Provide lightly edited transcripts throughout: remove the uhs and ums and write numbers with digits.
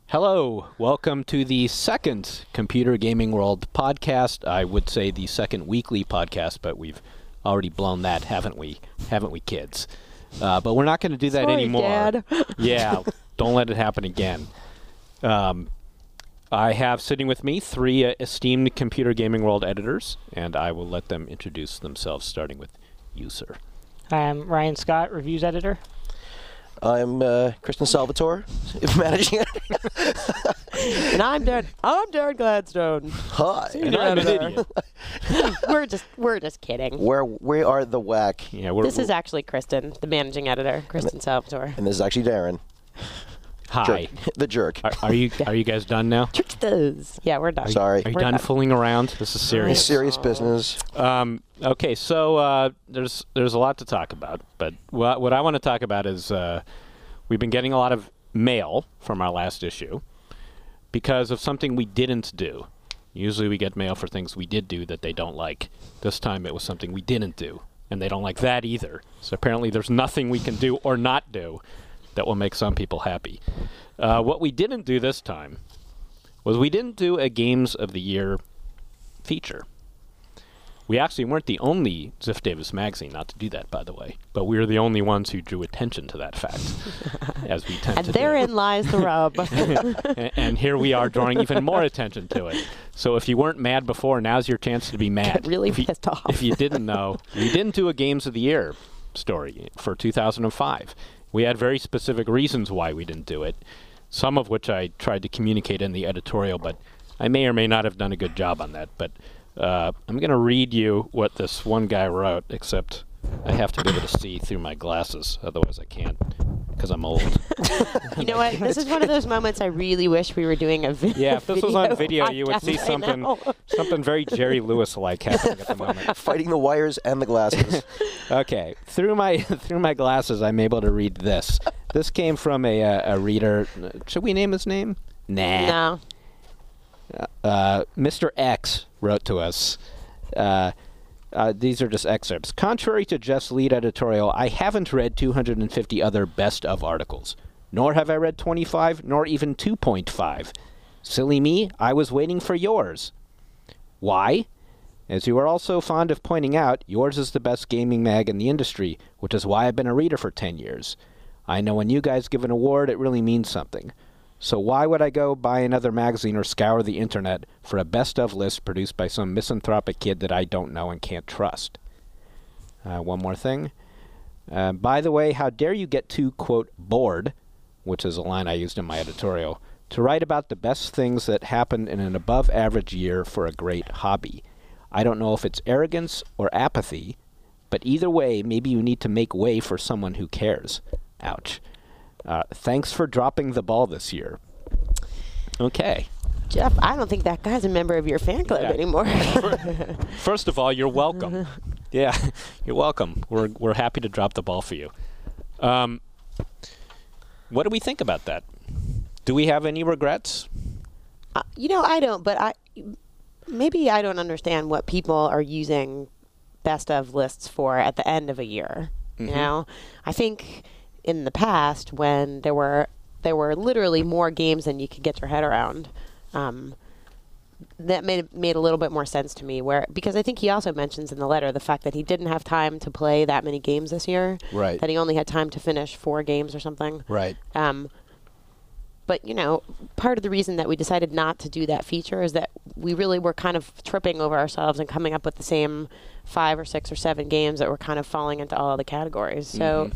Hello, welcome to the second Computer Gaming World podcast. I would say the second weekly podcast, but we've already blown that, haven't we? Haven't we, kids? But we're not going to do that anymore. Dad. Yeah, don't let it happen again. I have sitting with me three esteemed Computer Gaming World editors, and I will let them introduce themselves, starting with you, sir. I'm Ryan Scott, reviews editor. I'm Kristen Salvatore, managing editor. And I'm Darren Gladstone. Hi. And I'm an idiot. We're just kidding. We are the whack, Yeah, This is actually Kristen, the managing editor, Kristen Salvatore. and this is actually Darren, hi. the jerk. Are you guys done now? Tricksters. Yeah, we're done. Sorry. Are you We're done done. fooling around? This is serious. Serious business. Okay, so there's a lot to talk about, but what I want to talk about is we've been getting a lot of mail from our last issue because of something we didn't do. Usually we get mail for things we did do that they don't like. This time it was something we didn't do, and they don't like that either. So apparently there's nothing we can do or not do that will make some people happy. What we didn't do this time was we didn't do a Games of the Year feature. We actually weren't the only Ziff Davis magazine not to do that, by the way. But we were the only ones who drew attention to that fact, as we tend And to therein lies the rub. do. And here we are drawing even more attention to it. So if you weren't mad before, now's your chance to be mad. Get really If you- pissed off. If you didn't know, we didn't do a Games of the Year story for 2005. We had very specific reasons why we didn't do it, some of which I tried to communicate in the editorial, but I may or may not have done a good job on that. But I'm going to read you what this one guy wrote, except I have to be able to see through my glasses, otherwise I can't, because I'm old. You know what? This is one of those moments I really wish we were doing a video. Yeah, if this was on video, you would see podcast right something very Jerry Lewis-like happening at the moment. Fighting the wires and the glasses. Okay, through my glasses, I'm able to read this. This came from a reader. Should we name his name? Nah. No. Mr. X wrote to us. These are just excerpts. Contrary to Jeff's lead editorial, I haven't read 250 other best of articles. Nor have I read 25, nor even 2.5. Silly me, I was waiting for yours. Why? As you are also fond of pointing out, yours is the best gaming mag in the industry, which is why I've been a reader for 10 years. I know when you guys give an award, it really means something. So why would I go buy another magazine or scour the internet for a best-of list produced by some misanthropic kid that I don't know and can't trust? One more thing. By the way, how dare you get too, quote, bored, which is a line I used in my editorial, to write about the best things that happened in an above-average year for a great hobby. I don't know if it's arrogance or apathy, but either way, maybe you need to make way for someone who cares. Ouch. Thanks for dropping the ball this year. Okay. Jeff, I don't think that guy's a member of your fan club anymore. First of all, you're welcome. Yeah, you're welcome. We're happy to drop the ball for you. What do we think about that? Do we have any regrets? I don't, but maybe I don't understand what people are using best of lists for at the end of a year. Mm-hmm. You know, I think in the past when there were literally more games than you could get your head around, that made a little bit more sense to me. Because I think he also mentions in the letter the fact that he didn't have time to play that many games this year. Right. That he only had time to finish 4 games or something. Right. But, part of the reason that we decided not to do that feature is that we really were kind of tripping over ourselves and coming up with the same 5 or 6 or 7 games that were kind of falling into all the categories. So,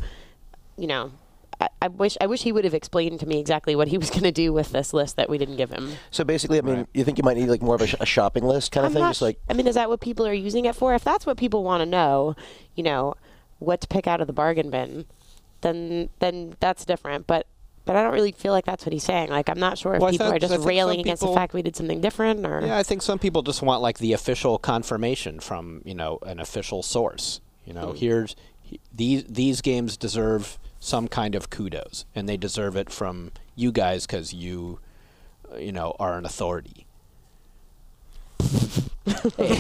I wish he would have explained to me exactly what he was going to do with this list that we didn't give him. So basically, I mean, you think you might need like more of a shopping list kind of thing? Just like, is that what people are using it for? If that's what people want to know, what to pick out of the bargain bin, then that's different. But I don't really feel like that's what he's saying. Like, I'm not sure if people are just railing against the fact we did something different, or... Yeah, I think some people just want, like, the official confirmation from, an official source. These games deserve some kind of kudos, and they deserve it from you guys because you, are an authority.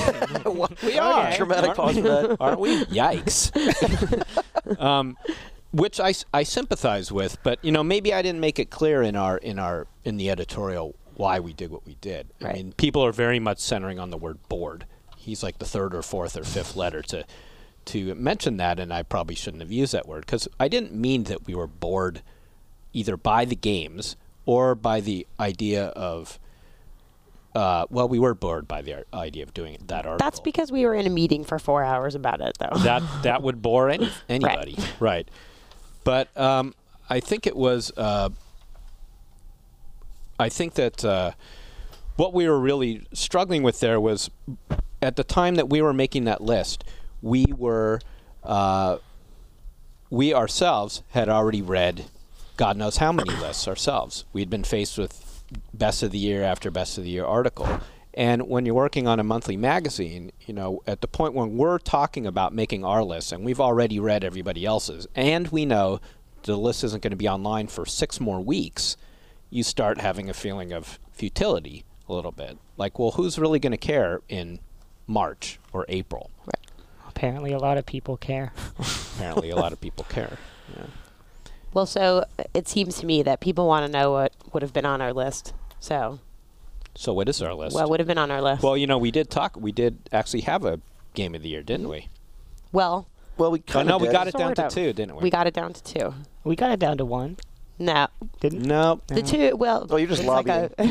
we are. Dramatic pause for that. Aren't we? Yikes. which I sympathize with, but maybe I didn't make it clear in the editorial why we did what we did. Right. I mean, people are very much centering on the word bored. He's like the third or fourth or fifth letter to mention that, and I probably shouldn't have used that word because I didn't mean that we were bored either by the games or by the idea of. Well, we were bored by the idea of doing that article. That's because we were in a meeting for 4 hours about it, though. That would bore anybody, right? But I think it was. I think that what we were really struggling with there was at the time that we were making that list, we ourselves had already read God knows how many lists ourselves. We'd been faced with best of the year after best of the year article. And when you're working on a monthly magazine, at the point when we're talking about making our list and we've already read everybody else's and we know the list isn't going to be online for 6 more weeks, you start having a feeling of futility a little bit. Like, well, who's really going to care in March or April? Right. Apparently, a lot of people care. Apparently, a lot of people care. Yeah. Well, so it seems to me that people want to know what would have been on our list. So what is our list? what would have been on our list? Well, we did actually have a game of the year, didn't we? Well, Well, we kind of we got it down Sort to of. 2, didn't we? we got it down to 2. We got it down to 1, No. didn't? No. The 2, well... Oh, you're just it's like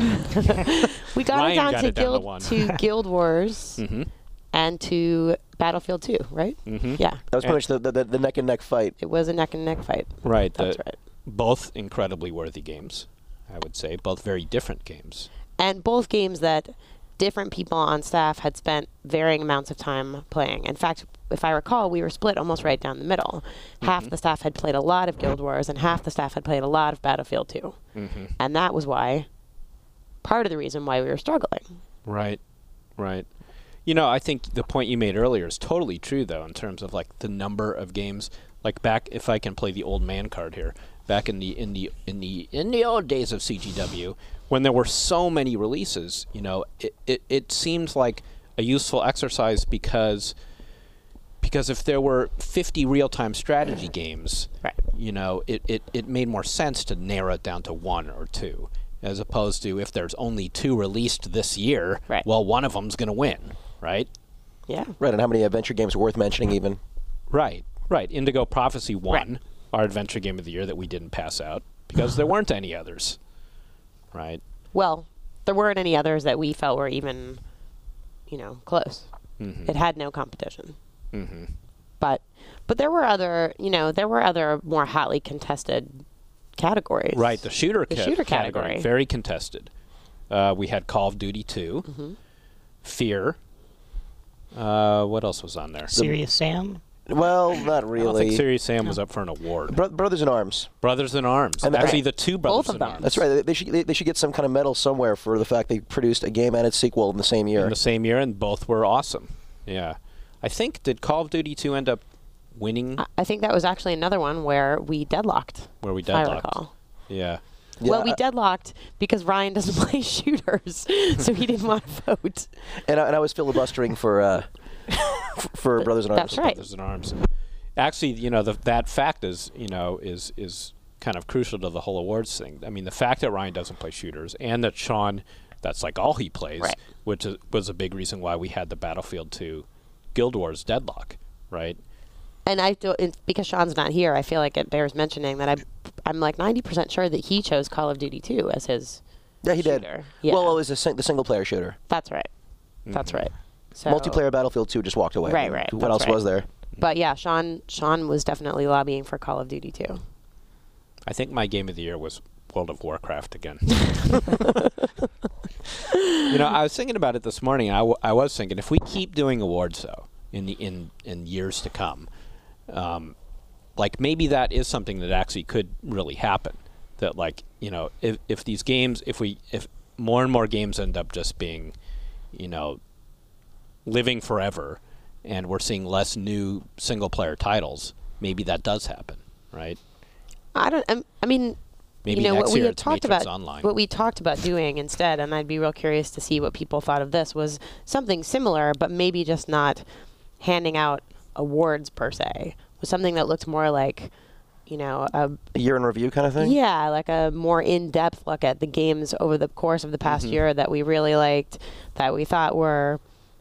we got Ryan it down got to it down to 1. Guild Wars Mm-hmm. and to Battlefield 2, right? Mm-hmm. Yeah. That was pretty much the neck and neck fight. It was a neck-and-neck fight. Right. That's right. Both incredibly worthy games, I would say. Both very different games. And both games that different people on staff had spent varying amounts of time playing. In fact, if I recall, we were split almost right down the middle. Half the staff had played a lot of Guild Wars, and half the staff had played a lot of Battlefield 2. Mm-hmm. And that was part of the reason why we were struggling. Right. Right. I think the point you made earlier is totally true, though, in terms of like the number of games. Like back, if I can play the old man card here, back in the old days of CGW, when there were so many releases, it seems like a useful exercise because if there were 50 real-time strategy games, Right. it made more sense to narrow it down to 1 or 2, as opposed to if there's only 2 released this year, Right. well, one of them's going to win, right? Yeah. Right, and how many adventure games are worth mentioning even? Right. Indigo Prophecy won our adventure game of the year that we didn't pass out because there weren't any others. Right. Well, there weren't any others that we felt were even, close. Mm-hmm. It had no competition. Mm-hmm. But there were other, more hotly contested categories. Right. The shooter shooter category. very contested. We had Call of Duty 2, Mm-hmm. Fear. What else was on there? Serious Sam? Well, not I don't really. think Serious Sam was up for an award. Brothers in Arms. Brothers in Arms. And Actually, right. the 2 Both Brothers of in them. Arms. That's right. They should get some kind of medal somewhere for the fact they produced a game and its sequel in the same year. In the same year, and both were awesome. Yeah. I think, did Call of Duty 2 end up winning I think that was actually another one where we deadlocked. where we if I deadlocked? recall. Yeah. Yeah, Well, we deadlocked because Ryan doesn't play shooters, so he didn't want to vote. and I was filibustering for Brothers in Arms. That's right. Brothers in Arms. Actually, that fact is kind of crucial to the whole awards thing. I mean, the fact that Ryan doesn't play shooters and that Sean, that's like all he plays, Right. which was a big reason why we had the Battlefield 2 Guild Wars deadlock, right? And because Sean's not here, I feel like it bears mentioning that I'm like 90% sure that he chose Call of Duty 2 as his Yeah, he did. shooter. Yeah. Well, it was the single player shooter. That's right. That's right. So, Multiplayer Battlefield 2 just walked away. Right, right. What That's else right. was there? But yeah, Sean was definitely lobbying for Call of Duty 2. I think my game of the year was World of Warcraft again. I was thinking about it this morning. I was thinking if we keep doing awards though in years to come, like maybe that is something that actually could really happen. That if these games, if more and more games end up just being, living forever, and we're seeing less new single player titles, maybe that does happen, right? I mean, Maybe what next we year had it's talked Matrix about, Online. what we talked about doing instead, and I'd be real curious to see what people thought of this, was something similar, but maybe just not handing out awards per se. It was something that looked more like, a year in review kind of thing. yeah, like a more in-depth look at the games over the course of the past year that we really liked, that we thought were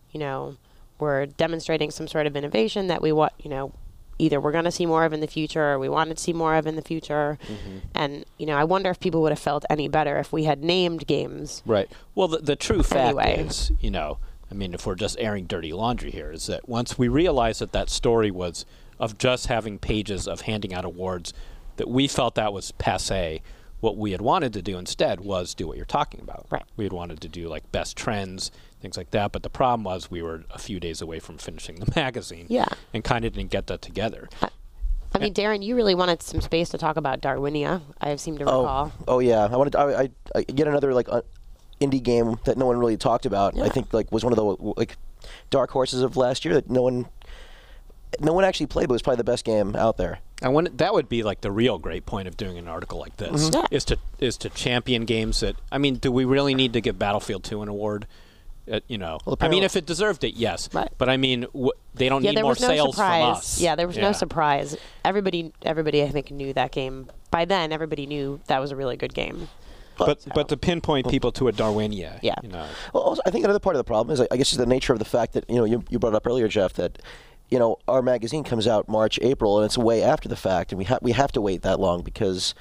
demonstrating some sort of innovation that we want, either we're going to see more of in the future or we wanted to see more of in the future. And, I wonder if people would have felt any better if we had named games. Right. Well, the true fact Anyway. is, if we're just airing dirty laundry here, is that once we realized that story was of just having pages of handing out awards, that we felt that was passé. What we had wanted to do instead was do what you're talking about. Right. We had wanted to do like best trends, things like that. But the problem was we were a few days away from finishing the magazine. Yeah. And kind of didn't get that together. I mean, Darren, you really wanted some space to talk about Darwinia, I seem to recall. Oh yeah, I wanted. I get another indie game that no one really talked about. Yeah. I think was one of the dark horses of last year that no one actually played, but was probably the best game out there. And that would be like the real great point of doing an article like this Yeah. is to champion games that. I mean, do we really need to give Battlefield 2 an award? apparently- if it deserved it, yes. Right. But I mean, they don't Yeah, need there more was no sales from surprise. us. Yeah, there was no surprise. Everybody, I think, knew that game. By then, everybody knew that was a really good game. But to pinpoint people to a Darwinia. Yeah. Well, also, I think another part of the problem is, I guess, is the nature of the fact that you brought up earlier, Jeff, that our magazine comes out March, April, and it's way after the fact, and we have to wait that long because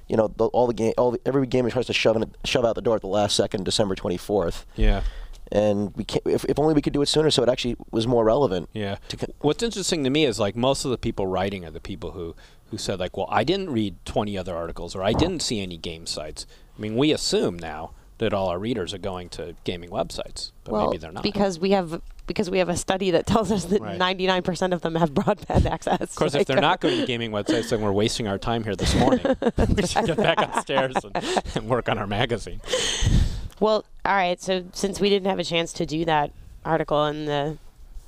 every game tries to shove out the door at the last second, December 24th. Yeah. And we can't. If only we could do it sooner, so it actually was more relevant. Yeah. What's interesting to me is most of the people writing are the people who said well, I didn't read 20 other articles or I didn't see any game sites. I mean, we assume now that all our readers are going to gaming websites, but maybe they're not. because we have a study that tells us that Right. 99% of them have broadband access. Of course, if they're not going to gaming websites, then we're wasting our time here this morning. We should get back upstairs and work on our magazine. Well, all right. So since we didn't have a chance to do that article in the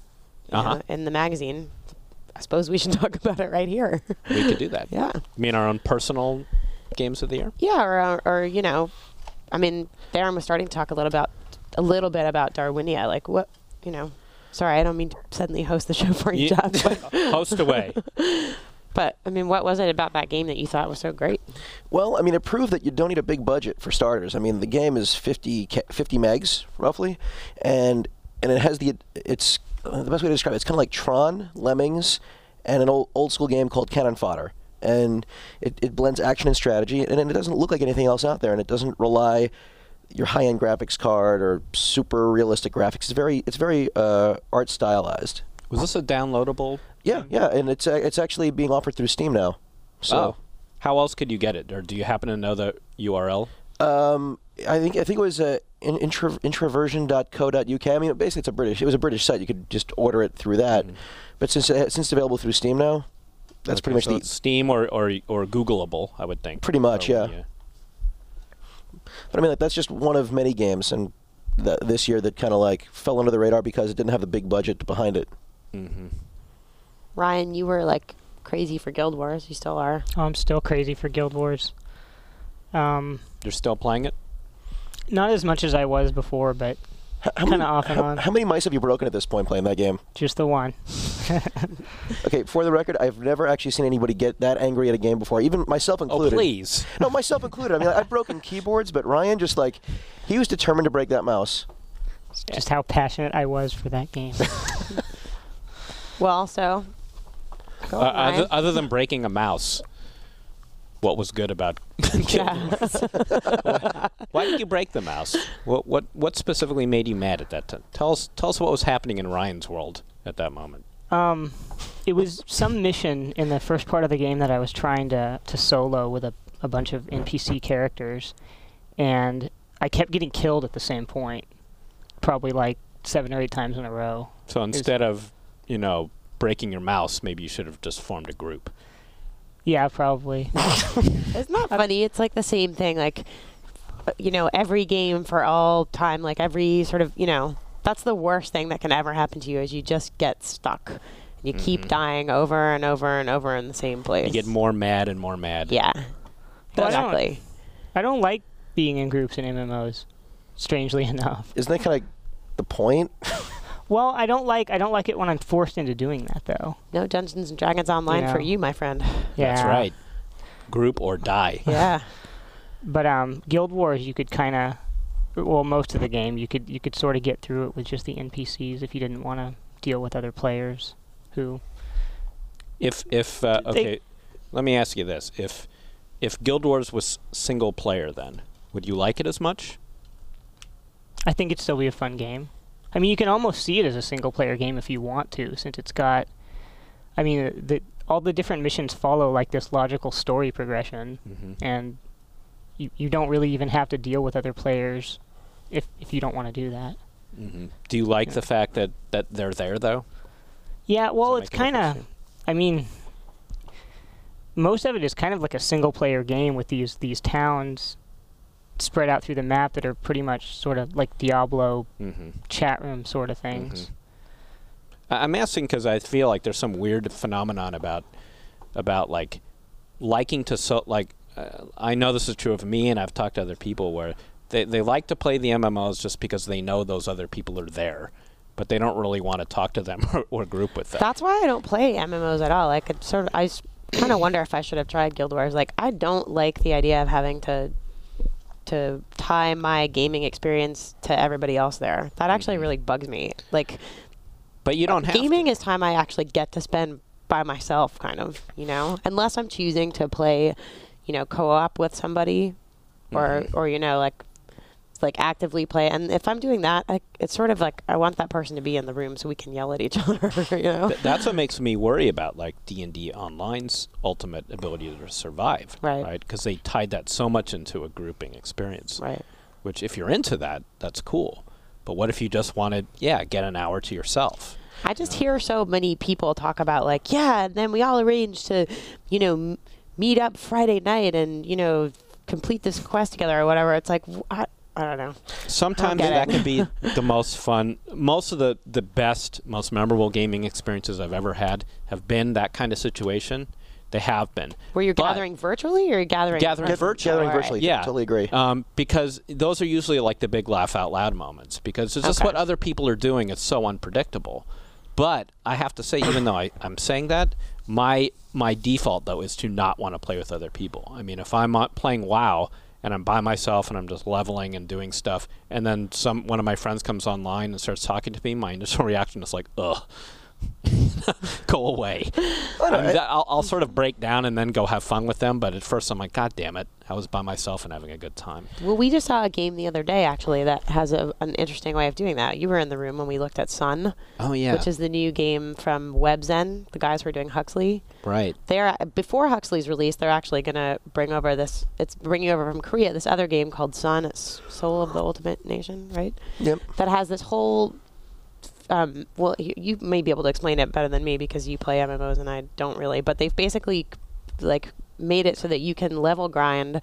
in the magazine, I suppose we should talk about it right here. We could do that. Yeah. You mean our own personal games of the year? Yeah, or I mean, Darren was starting to talk a little bit about Darwinia. Like what, Sorry, I don't mean to suddenly host the show for you, Jeff. But, Host away. but I mean, what was it about that game that you thought was so great? Well, I mean, it proved that you don't need a big budget for starters. I mean, the game is 50 megs roughly, and it has it's the best way to describe it. It's kind of like Tron, Lemmings, and an old school game called Cannon Fodder. And it blends action and strategy, and it doesn't look like anything else out there, and it doesn't rely your high-end graphics card or super realistic graphics. It's very art stylized. Was this a downloadable? Yeah, and it's actually being offered through Steam now. So, how else could you get it, or do you happen to know the URL? I think it was introversion.co.uk. I mean, basically it was a British site. You could just order it through that. But since it's available through Steam now, that's pretty much so it's Steam or Googleable, I would think. Pretty much, yeah. But I mean, that's just one of many games, and this year that kind of fell under the radar because it didn't have the big budget behind it. Mm-hmm. Ryan, you were crazy for Guild Wars. You still are. Oh, I'm still crazy for Guild Wars. You're still playing it? Not as much as I was before, but kind of off and on. How many mice have you broken at this point playing that game? Just the one. Okay, for the record, I've never actually seen anybody get that angry at a game before, even myself included. Oh, please. No, myself included. I mean, I've broken keyboards, but Ryan just he was determined to break that mouse. Just how passionate I was for that game. Well, so go on, Ryan. Other than breaking a mouse, what was good about Guild Wars? Why did you break the mouse? What specifically made you mad at that time? Tell us what was happening in Ryan's world at that moment. It was some mission in the first part of the game that I was trying to solo with a bunch of NPC characters, and I kept getting killed at the same point, probably 7 or 8 times in a row. So instead of, breaking your mouse, maybe you should have just formed a group. Yeah, probably. It's not funny. It's the same thing. Every game for all time, every sort of, that's the worst thing that can ever happen to you is you just get stuck. You keep dying over and over and over in the same place. You get more mad and more mad. Yeah. Well, Exactly. I don't like being in groups in MMOs, strangely enough. Isn't that kind of the point? Well, I don't like it when I'm forced into doing that, though. No Dungeons and Dragons Online Yeah. for you, my friend. Yeah. That's right. group or die. Yeah. But Guild Wars, you could kind of, well, most of the game, you could sort of get through it with just the NPCs if you didn't want to deal with other players who. Okay, let me ask you this: if Guild Wars was single player, then would you like it as much? I think it'd still be a fun game. I mean, you can almost see it as a single player game if you want to, since it's got. I mean, all the different missions follow like this logical story progression, and you don't really even have to deal with other players if you don't want to do that. Do you like the fact that they're there though? Yeah, well, Does it's that make a kind of. difference? I mean, most of it is kind of like a single player game with these towns spread out through the map that are pretty much sort of like Diablo chat room sort of things. I'm asking because I feel like there's some weird phenomenon about like liking to I know this is true of me, and I've talked to other people where they like to play the MMOs just because they know those other people are there, but they don't really want to talk to them or group with them. That's why I don't play MMOs at all. I kind of wonder if I should have tried Guild Wars. Like, I don't like the idea of having to tie my gaming experience to everybody else there. That actually really bugs me. Like, but you don't have gaming to. is time I actually get to spend by myself, kind of, unless I'm choosing to play, co-op with somebody or like actively play. And if I'm doing that, it's sort of like I want that person to be in the room so we can yell at each other, That's what makes me worry about like D&D Online's ultimate ability to survive, right? Because they tied that so much into a grouping experience, Right. Which if you're into that, that's cool. But what if you just wanted, get an hour to yourself? I just hear so many people talk about like, and then we all arranged to, meet up Friday night and, complete this quest together or whatever. It's like, I don't know. Sometimes that can be the most fun. Most of the best, most memorable gaming experiences I've ever had have been that kind of situation. They have been. Where you're gathering virtually or you're gathering virtually? Gathering virtually. Yeah. Totally agree. Because those are usually like the big laugh out loud moments because it's just what other people are doing. It's so unpredictable. But I have to say, even though I'm saying that, my default, though, is to not want to play with other people. I mean, if I'm playing WoW and I'm by myself and I'm just leveling and doing stuff, and then one of my friends comes online and starts talking to me, my initial reaction is like, ugh. Go away. I'll sort of break down and then go have fun with them, but at first I'm like, God damn it, I was by myself and having a good time. Well, we just saw a game the other day, actually, that has an interesting way of doing that. You were in the room when we looked at Sun. Oh, yeah. Which is the new game from Webzen, the guys who are doing Huxley. Right. Before Huxley's release, they're actually going to bring over it's bringing over from Korea this other game called Sun. It's Soul of the Ultimate Nation, right? Yep. That has this whole... well, you may be able to explain it better than me because you play MMOs and I don't really. But they've basically like made it so that you can level grind,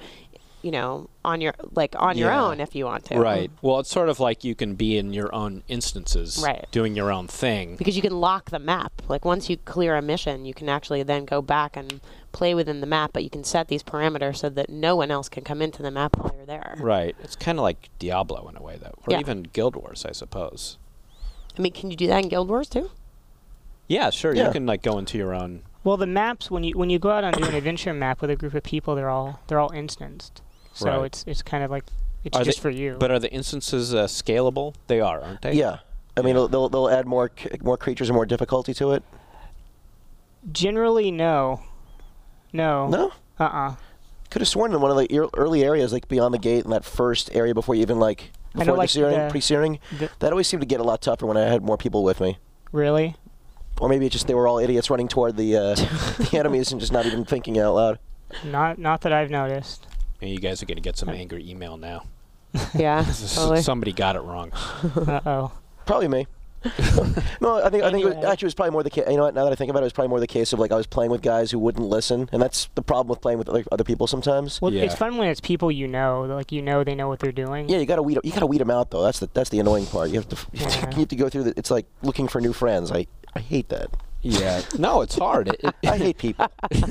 on your own if you want to. Right. Well, it's sort of like you can be in your own instances, right, doing your own thing. Because you can lock the map. Like once you clear a mission, you can actually then go back and play within the map. But you can set these parameters so that no one else can come into the map while you're there. Right. It's kind of like Diablo in a way, though, or even Guild Wars, I suppose. I mean, can you do that in Guild Wars too? Yeah, sure. Yeah. You can like go into your own. Well, the maps when you go out and do an adventure map with a group of people, they're all instanced. So Right. it's kind of like it's just for you. But are the instances scalable? They are, aren't they? Yeah. I mean, they'll add more creatures and more difficulty to it. Generally, no. No. Could have sworn in one of the early areas, like beyond the gate in that first area before you even before the pre-searing, that always seemed to get a lot tougher when I had more people with me. Really? Or maybe it's just they were all idiots running toward the the enemies and just not even thinking out loud. Not that I've noticed. And you guys are going to get some angry email now. Yeah, totally. Somebody got it wrong. Uh-oh. Probably me. No, I think it was probably more the case. You know what? Now that I think about it, it was probably more the case of I was playing with guys who wouldn't listen, and that's the problem with playing with other people sometimes. Well, it's fun when it's people they know what they're doing. Yeah, you gotta weed them out though. That's the annoying part. You have to go through it's like looking for new friends. I hate that. Yeah. No, it's hard. I hate people.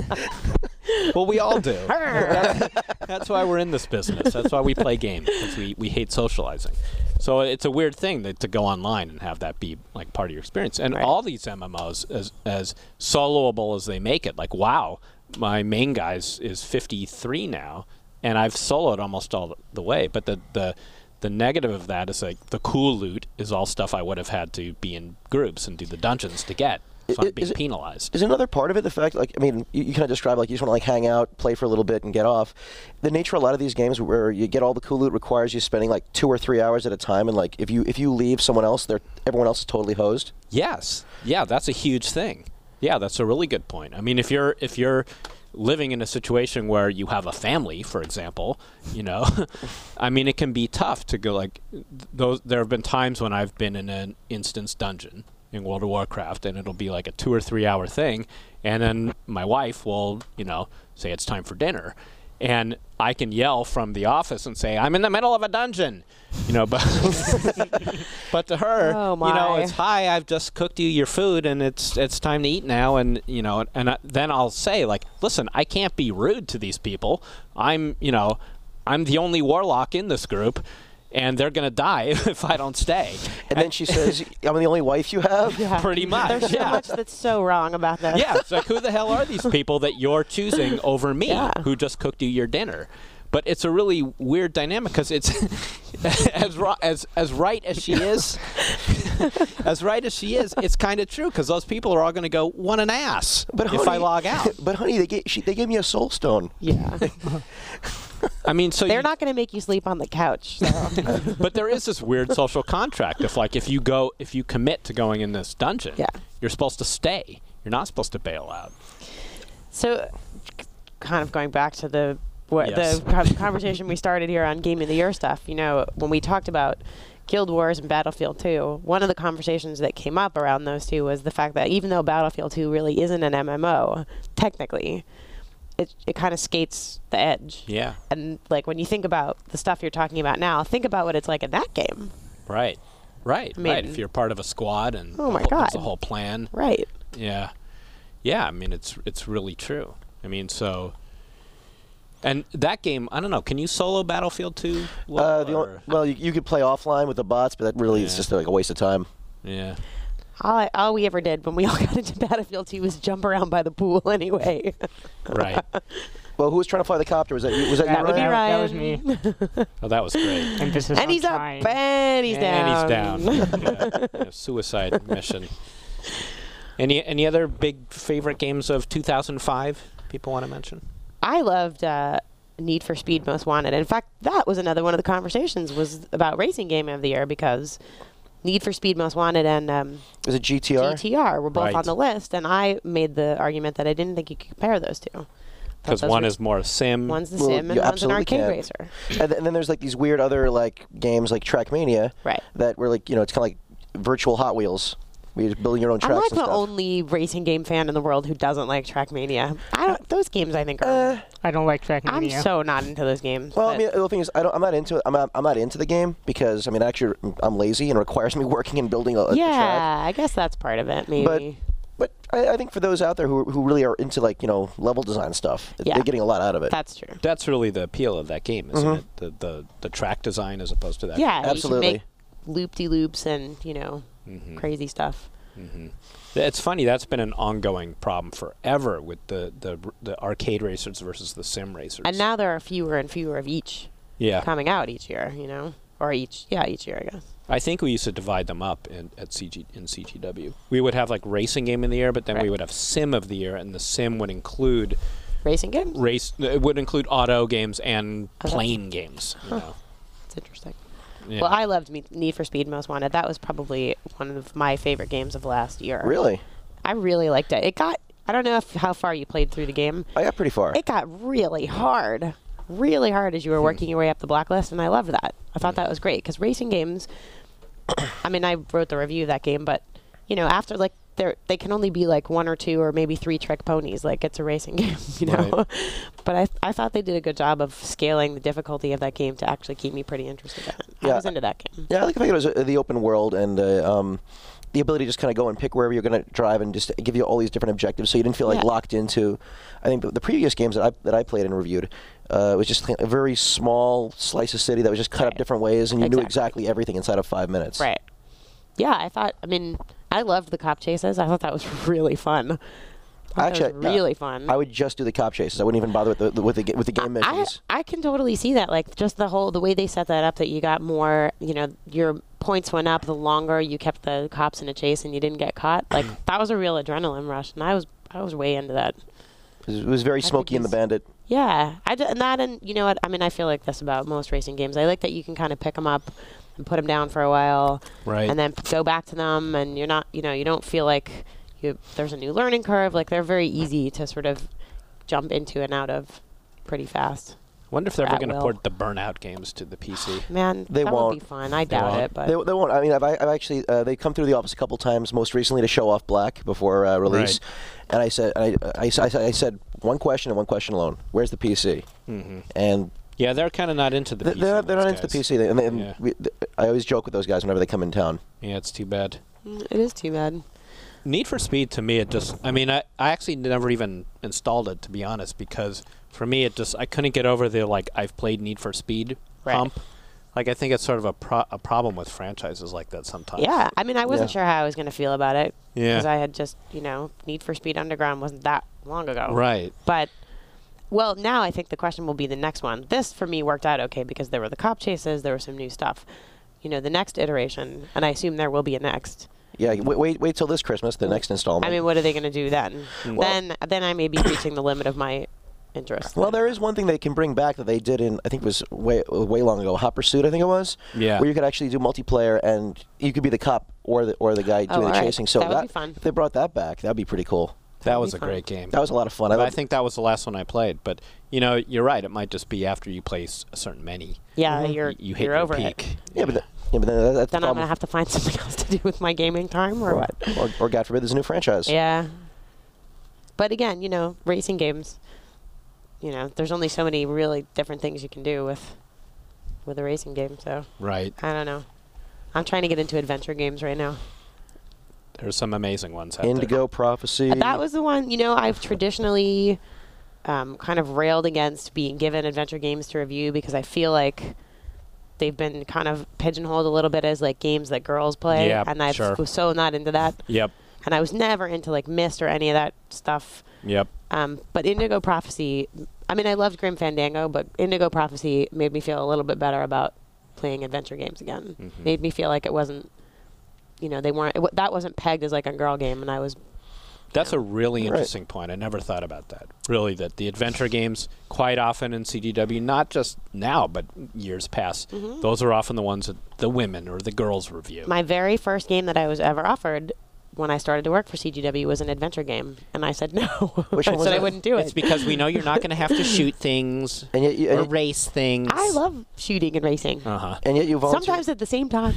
Well, we all do. That's why we're in this business. That's why we play games, because we hate socializing. So it's a weird thing to go online and have that be like part of your experience. And all these MMOs, as soloable as they make it, like WoW, my main guys is 53 now, and I've soloed almost all the way. But the negative of that is like the cool loot is all stuff I would have had to be in groups and do the dungeons to get. So I'm being penalized. Is another part of it the fact, like, I mean, you kind of describe like you just want to like hang out, play for a little bit, and get off. The nature of a lot of these games where you get all the cool loot requires you spending like 2 or 3 hours at a time, and like if you leave someone else, everyone else is totally hosed. Yes, yeah, that's a huge thing. Yeah, that's a really good point. I mean, if you're living in a situation where you have a family, for example, I mean, it can be tough to go like those. There have been times when I've been in an instance dungeon in World of Warcraft, and it'll be like a 2 or 3 hour thing, and then my wife will, say it's time for dinner, and I can yell from the office and say, I'm in the middle of a dungeon, but but to her, it's, hi, I've just cooked you your food, and it's time to eat now, and then I'll say, like, listen, I can't be rude to these people. I'm the only warlock in this group, and they're going to die if I don't stay. And then she says, I'm the only wife you have? Yeah. Pretty much. There's so much that's so wrong about that. Yeah, it's like, who the hell are these people that you're choosing over me, who just cooked you your dinner? But it's a really weird dynamic because it's as right as she is, it's kind of true because those people are all going to go, what an ass, if I log out. But honey, they gave me a soul stone. Yeah. I mean, so they're not going to make you sleep on the couch. So. But there is this weird social contract if you commit to going in this dungeon, you're supposed to stay. You're not supposed to bail out. So, kind of going back to the conversation we started here on Game of the Year stuff, when we talked about Guild Wars and Battlefield 2, one of the conversations that came up around those two was the fact that even though Battlefield 2 really isn't an MMO, technically, it kind of skates the edge. Yeah. And like when you think about the stuff you're talking about now, think about what it's like in that game. Right. Right. If you're part of a squad and there's a whole plan. Right. Yeah. Yeah, I mean it's really true. I mean, so and that game, I don't know, can you solo Battlefield 2? Well, you could play offline with the bots, but that really is just like a waste of time. Yeah. All we ever did when we all got into Battlefield 2 was jump around by the pool anyway. Right. Well, who was trying to fly the copter? Was that you? That would be Ryan. That was me. Oh, that was great. Emphasis and on he's trying. up and he's down. And he's down. Yeah, suicide mission. Any other big favorite games of 2005 people want to mention? I loved Need for Speed Most Wanted. In fact, that was another one of the conversations was about Racing Game of the Year because Need for Speed Most Wanted and is it GTR? GTR were both on the list, and I made the argument that I didn't think you could compare those two. Because one is more sim. One's the sim, and one's an arcade racer. And then there's like these weird other like games like Trackmania, that were like it's kind of like virtual Hot Wheels. Where you're building your own tracks. I'm like and the stuff. only racing game fan in the world who doesn't like Trackmania. Those games I think are. I don't like Trackmania. I'm so not into those games. Well, I mean, the thing is, I'm not into it. I'm not into the game because actually I'm lazy and it requires me working and building a track. I guess that's part of it, maybe. But I think for those out there who really are into level design stuff, they're getting a lot out of it. That's true. That's really the appeal of that game, isn't it? The track design as opposed to that. Yeah, absolutely. You can make loop-de-loops and crazy stuff. Mm-hmm. It's funny, that's been an ongoing problem forever with the arcade racers versus the sim racers. And now there are fewer and fewer of each coming out each year, or each year, I guess. I think we used to divide them up in CGW. We would have like racing game of the year, but then we would have sim of the year, and the sim would include racing games. It would include auto games and plane games. That's interesting. Yeah. Well, I loved Need for Speed Most Wanted. That was probably one of my favorite games of last year. Really? I really liked it. I don't know how far you played through the game. I got pretty far. It got really hard as you were working your way up the blacklist, and I loved that. I thought that was great because racing games. I mean, I wrote the review of that game, but after they can only be like 1 or 2 or maybe 3 trick ponies. Like it's a racing game, Right. But I thought they did a good job of scaling the difficulty of that game to actually keep me pretty interested in it. I was into that game. Yeah, I like the fact it was the open world and the ability to just kind of go and pick wherever you're going to drive and just give you all these different objectives, so you didn't feel like locked into. I think the previous games that I played and reviewed, it was just a very small slice of city that was just cut up different ways, and you knew exactly everything inside of 5 minutes. Right. Yeah, I loved the cop chases. I thought that was really fun. Actually, that was really fun. I would just do the cop chases. I wouldn't even bother with the game missions. I can totally see that. Like just the way they set that up, that you got more, your points went up the longer you kept the cops in a chase and you didn't get caught. Like that was a real adrenaline rush, and I was way into that. It was very Smokey and the Bandit. Yeah, and you know what? I mean, I feel like this about most racing games. I like that you can kind of pick them up and put them down for a while, Right. and then go back to them, and you're not, you don't feel like there's a new learning curve. Like they're very easy to sort of jump into and out of pretty fast. Wonder if they're ever At going to will. port the Burnout games to the PC. Man, They that won't. would be fun. I doubt won't. it, but They won't. I mean, I've actually they come through the office a couple times. Most recently to show off Black before release, and I said one question and one question alone. Where's the PC? Mm-hmm. And Yeah, they're kind of not into the PC. they're those not into the guys. PC. And Yeah. I always joke with those guys whenever they come in town. Yeah, it's too bad. it is too bad. Need for Speed, to me, I actually never even installed it, to be honest, because for me, I couldn't get over the, I've played Need for Speed Right. hump. Like, I think it's sort of a problem with franchises like that sometimes. Yeah, I mean, I wasn't Yeah. sure how I was going to feel about it Yeah. because I had just, Need for Speed Underground wasn't that long ago. Right. But, well, now I think the question will be the next one. This, for me, worked out okay because there were the cop chases, there was some new stuff. The next iteration, and I assume there will be a next. Yeah, wait till this Christmas, the next installment. I mean, what are they going to do then? Well- Then I may be reaching the limit of my interest. well, there is one thing they can bring back that they did in, I think it was way long ago, Hot Pursuit, I think it was. Yeah. Where you could actually do multiplayer and you could be the cop or the guy doing the all right. chasing. So That would be fun. if they brought that back, that'd be pretty cool. That was be a fun. great game. That was a lot of fun. But I loved- think that was the last one I played. But, you're right. It might just be after you play a certain many. Yeah, You hit you're your over peak. it. Yeah, but then that's the Then I'm going to problem. have to find something else to do with my gaming time or what? Or God forbid, there's a new franchise. Yeah. But again, racing games, there's only so many really different things you can do with a racing game. So Right. I don't know. I'm trying to get into adventure games right now. There's some amazing ones out Indigo Prophecy. That was the one, I've traditionally kind of railed against being given adventure games to review because I feel like they've been kind of pigeonholed a little bit as like games that girls play. Yeah, and I sure. was so not into that. there. Yep. And I was never into like Myst or any of that stuff. Yep. But Indigo Prophecy, I mean, I loved Grim Fandango, but Indigo Prophecy made me feel a little bit better about playing adventure games again. Mhm. Made me feel like it wasn't, that wasn't pegged as like a girl game, and I was. That's a really Right. interesting point. I never thought about that. Really, that the adventure games, quite often in CDW, not just now, but years past, those are often the ones that the women or the girls review. My very first game that I was ever offered when I started to work for CGW was an adventure game, and I said no. Which I one was said I it? wouldn't do It's it. because we know you're not going to have to shoot things And yet, or race things. I love shooting and racing. Uh-huh. and yet you volunteered. Sometimes at the same time.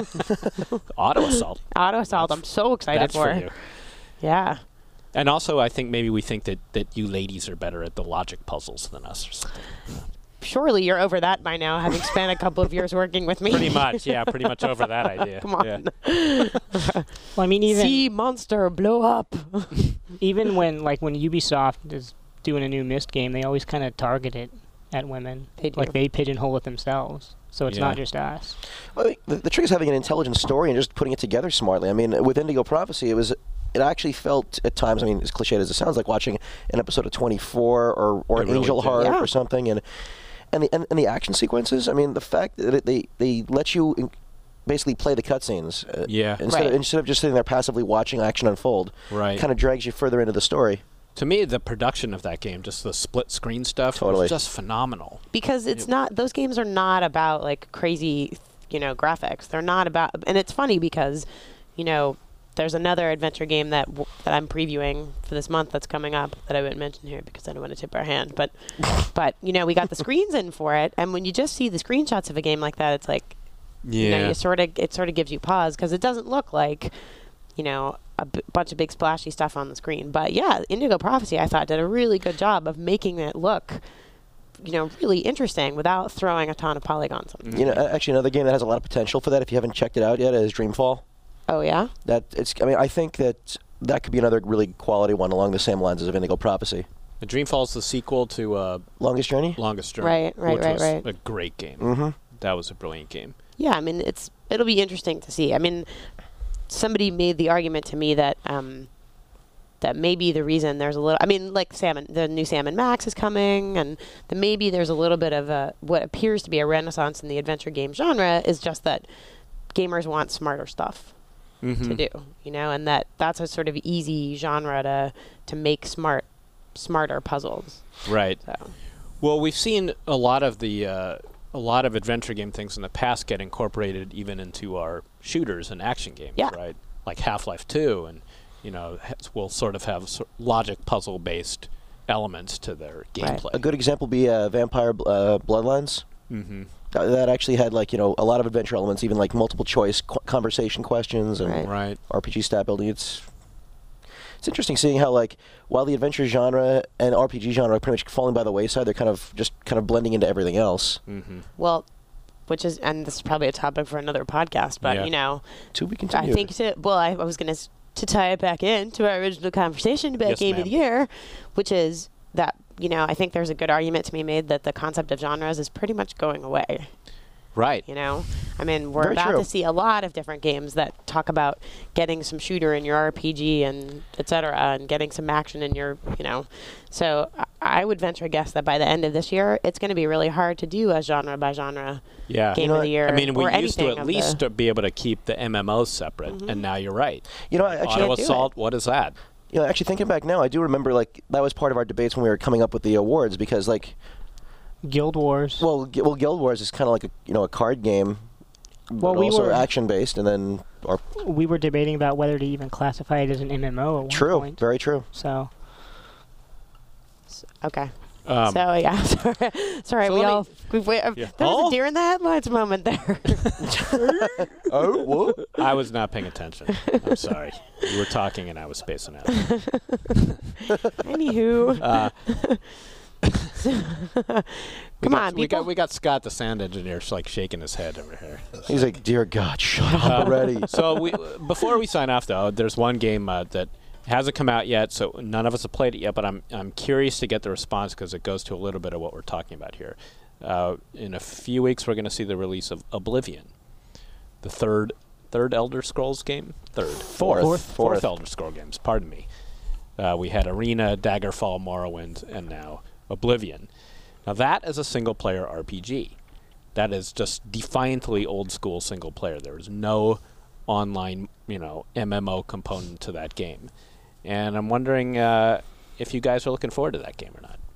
Auto assault. Auto assault, I'm so excited That's for. for you. Yeah. And also, I think maybe we think that you ladies are better at the logic puzzles than us or something. Surely you're over that by now, having spent a couple of years working with me. Pretty much, yeah, pretty much over that idea. Come on. Yeah. Well, I mean, even Sea monster, blow up. even when Ubisoft is doing a new Myst game, they always kind of target it at women. They do. Like they pigeonhole it themselves, so it's Yeah. not just us. Well, the trick is having an intelligent story and just putting it together smartly. I mean, with Indigo Prophecy, it actually felt at times, I mean, as cliched as it sounds, like watching an episode of 24 or It really Angel did. Heart Yeah. or something. And the action sequences, I mean, the fact that they let you basically play the cutscenes Yeah. instead Right. of just sitting there passively watching action unfold. Right. Kind of drags you further into the story. To me, the production of that game, just the split screen stuff, Totally. was just phenomenal. Because it's not, those games are not about like crazy, graphics. They're not about, and it's funny because, there's another adventure game that I'm previewing for this month that's coming up that I wouldn't mention here because I don't want to tip our hand. But we got the screens in for it, and when you just see the screenshots of a game like that, it's like, it sort of gives you pause because it doesn't look like, a bunch of big splashy stuff on the screen. But yeah, Indigo Prophecy I thought did a really good job of making it look, really interesting without throwing a ton of polygons on it. Actually, another game that has a lot of potential for that, if you haven't checked it out yet, is Dreamfall. Oh yeah. I think that could be another really quality one along the same lines as of Indigo Prophecy. The Dreamfall's the sequel to Longest Journey? Longest Journey, Right, which was right. a great game. Mm-hmm. That was a brilliant game. Yeah, I mean it'll be interesting to see. I mean, somebody made the argument to me that that maybe the reason there's a little, I mean, like the new Salmon Max is coming, and maybe there's a little bit of what appears to be a renaissance in the adventure game genre is just that gamers want smarter stuff to do, and that's a sort of easy genre to make smarter puzzles. Right. So. Well, we've seen a lot of adventure game things in the past get incorporated even into our shooters and action games, right? Like Half-Life 2, and will sort of have logic puzzle-based elements to their gameplay. A good example would be Vampire Bloodlines. Mm-hmm. That actually had a lot of adventure elements, even like multiple choice conversation questions and RPG stat building. It's interesting seeing how while the adventure genre and RPG genre are pretty much falling by the wayside, they're kind of blending into everything else. Mm-hmm. Well, which is, and this is probably a topic for another podcast, but to be continued. I think I was going to tie it back into our original conversation about Game of the Year, which is that I think there's a good argument to be made that the concept of genres is pretty much going away. Right. I mean, we're about to see a lot of different games that talk about getting some shooter in your RPG and et cetera, and getting some action in your, So I would venture a guess that by the end of this year, it's going to be really hard to do a genre by genre game of the year. I mean, we used to anything at least be able to keep the MMOs separate, and now you're right. Auto Assault, what is that? Actually thinking back now, I do remember that was part of our debates when we were coming up with the awards, because Guild Wars. Well, Guild Wars is kind of like a card game, but also action based, and then we were debating about whether to even classify it as an MMO at one point. Very true. So okay. Sorry. There was a deer in the headlights moment there. Oh, what? I was not paying attention. I'm sorry. You were talking and I was spacing out. Anywho. Come on, we got Scott, the sound engineer, shaking his head over here. He's like, "Dear God, shut up already." So before we sign off, though, there's one game that hasn't come out yet, so none of us have played it yet. But I'm curious to get the response because it goes to a little bit of what we're talking about here. In a few weeks, we're going to see the release of Oblivion, the third Elder Scrolls game. Fourth Elder Scrolls games. Pardon me. We had Arena, Daggerfall, Morrowind, and now Oblivion. Now that is a single-player RPG. That is just defiantly old-school single-player. There is no online, MMO component to that game. And I'm wondering if you guys are looking forward to that game or not.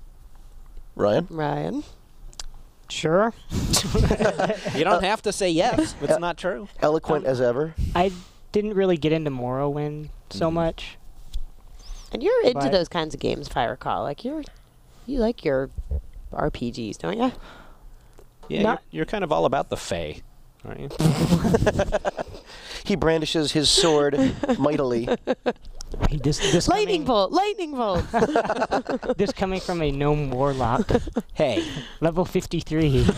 Ryan? Sure. You don't have to say yes if it's not true. Eloquent as ever. I didn't really get into Morrowind so much. And you're into those kinds of games, if I recall. You like your RPGs, don't you? Yeah, you're kind of all about the Fae, aren't you? He brandishes his sword mightily. Lightning bolt! This coming from a gnome warlock. Hey. Level 53.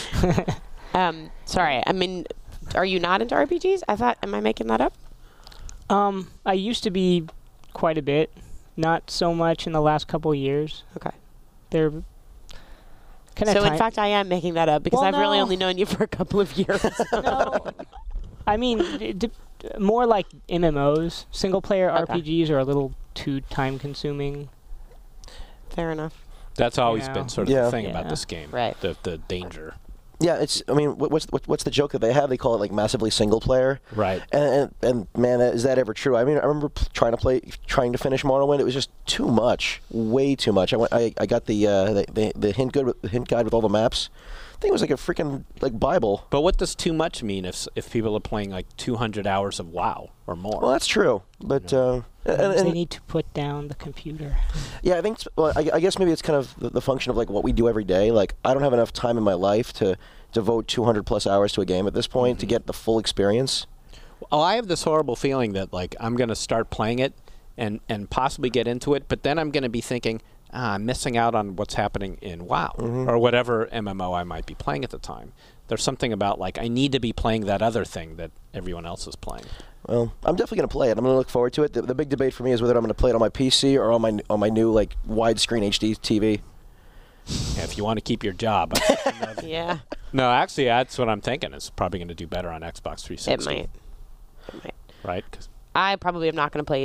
Sorry, I mean, are you not into RPGs? Am I making that up? I used to be quite a bit. Not so much in the last couple of years. Okay. They're So in fact, I am making that up because I've really only known you for a couple of years. No. I mean, more like MMOs. Single-player RPGs are a little too time-consuming. Fair enough. That's always been sort of the thing about this game. Right. The danger. Yeah, what's the joke that they have? They call it massively single player. Right. And man, is that ever true? I mean, I remember trying to finish Morrowind. It was just too much, way too much. I got the hint guide with all the maps. I think it was like a freaking Bible. But what does too much mean if people are playing 200 hours of WoW or more? Well, that's true, but and they need to put down the computer. Yeah, I think. I guess maybe it's kind of the function of what we do every day. I don't have enough time in my life to devote 200 plus hours to a game at this point to get the full experience. Well, I have this horrible feeling that I'm going to start playing it and possibly get into it, but then I'm going to be thinking, I'm missing out on what's happening in WoW or whatever MMO I might be playing at the time. There's something about I need to be playing that other thing that everyone else is playing. Well, I'm definitely going to play it. I'm going to look forward to it. The big debate for me is whether I'm going to play it on my PC or on my new widescreen HD TV. Yeah, if you want to keep your job. Yeah. No, actually, that's what I'm thinking. It's probably going to do better on Xbox 360. It might. Right? 'Cause I probably am not going to play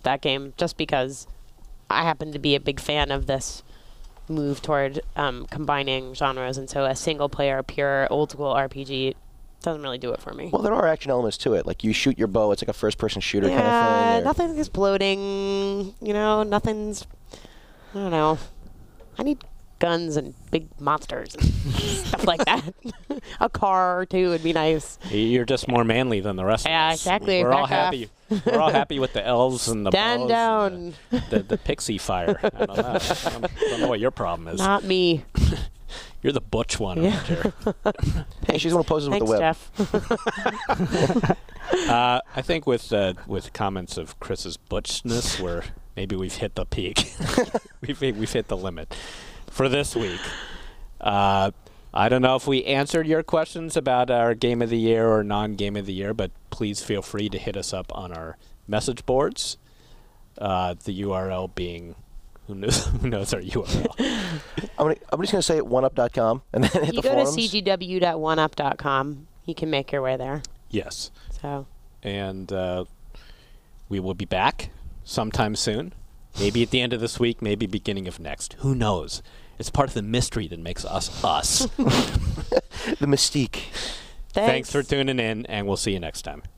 that game just because I happen to be a big fan of this move toward combining genres, and so a single player, pure old school RPG doesn't really do it for me. Well, there are action elements to it. Like you shoot your bow, it's like a first-person shooter kind of Yeah, thing. nothing's exploding. Nothing's. I don't know. I need guns and big monsters and stuff like that. A car or two would be nice. You're just more manly than the rest of us. Yeah, exactly. We're all Back off. happy. We're all happy with the elves and the Stand bows down. and the pixie fire. I don't know. I don't know what your problem is. Not me. You're the butch one Yeah. over here. Hey, she's the one who poses with the Thanks, web. Jeff. I think with comments of Chris's butchness, maybe we've hit the peak. we've hit the limit for this week. I don't know if we answered your questions about our Game of the Year or non-Game of the Year, but please feel free to hit us up on our message boards. The URL being, who knows our URL? I'm just going to say it, oneup.com, and then hit You the go to forums. cgw.oneup.com. You can make your way there. Yes. So And we will be back sometime soon. Maybe at the end of this week, maybe beginning of next. Who knows? It's part of the mystery that makes us us. The mystique. Thanks for tuning in, and we'll see you next time.